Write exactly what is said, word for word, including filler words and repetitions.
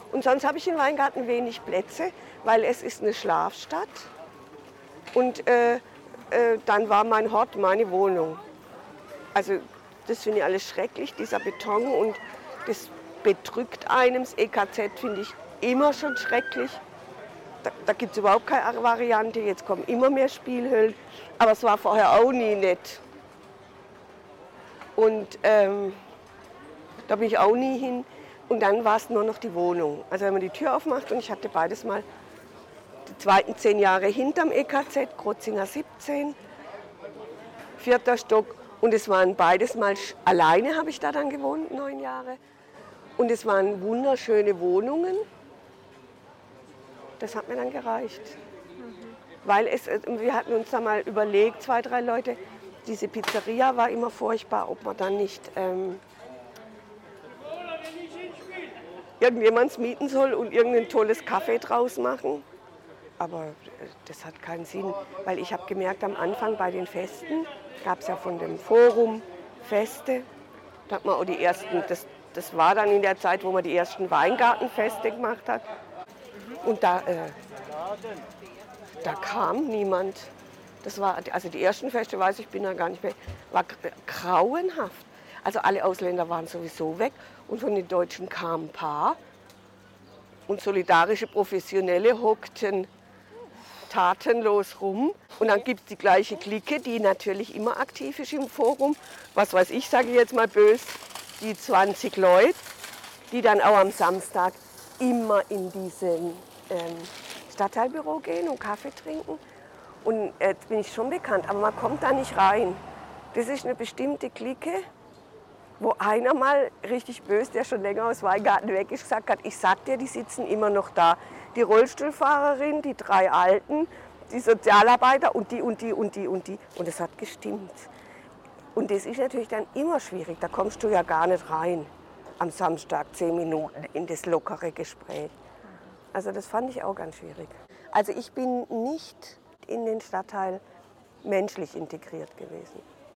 Und sonst habe ich in Weingarten wenig Plätze, weil es ist eine Schlafstadt. Und äh, äh, dann war mein Hort meine Wohnung. Also das finde ich alles schrecklich, dieser Beton, und das bedrückt einem. Das E K Z finde ich immer schon schrecklich. Da, da gibt es überhaupt keine Variante. Jetzt kommen immer mehr Spielhöhlen. Aber es war vorher auch nie nett. Und ähm, da bin ich auch nie hin. Und dann war es nur noch die Wohnung. Also wenn man die Tür aufmacht, und ich hatte beides mal die zweiten zehn Jahre hinterm E K Z, Krotzinger siebzehn, vierter Stock. Und es waren beides mal, alleine habe ich da dann gewohnt, neun Jahre. Und es waren wunderschöne Wohnungen. Das hat mir dann gereicht. Mhm. Weil es, wir hatten uns da mal überlegt, zwei, drei Leute, diese Pizzeria war immer furchtbar, ob man dann nicht ähm, irgendjemanden mieten soll und irgendein tolles Café draus machen. Aber das hat keinen Sinn, weil ich habe gemerkt, am Anfang bei den Festen gab es ja von dem Forum Feste. Da hat man auch die ersten, das, das war dann in der Zeit, wo man die ersten Weingartenfeste gemacht hat. Und da, äh, da kam niemand. Das war, also die ersten Feste, weiß ich, bin da gar nicht mehr, war grauenhaft. Also alle Ausländer waren sowieso weg und von den Deutschen kamen ein paar. Und solidarische Professionelle hockten tatenlos rum. Und dann gibt es die gleiche Clique, die natürlich immer aktiv ist im Forum. Was weiß ich, sage ich jetzt mal böse, die zwanzig Leute, die dann auch am Samstag immer in diesem ähm, Stadtteilbüro gehen und Kaffee trinken. Und jetzt bin ich schon bekannt, aber man kommt da nicht rein. Das ist eine bestimmte Clique, wo einer mal richtig böse, der schon länger aus Weingarten weg ist, gesagt hat, ich sag dir, die sitzen immer noch da. Die Rollstuhlfahrerin, die drei Alten, die Sozialarbeiter und die und die und die und die. Und es hat gestimmt. Und das ist natürlich dann immer schwierig, da kommst du ja gar nicht rein am Samstag zehn Minuten in das lockere Gespräch. Also das fand ich auch ganz schwierig. Also ich bin nicht in den Stadtteil menschlich integriert gewesen.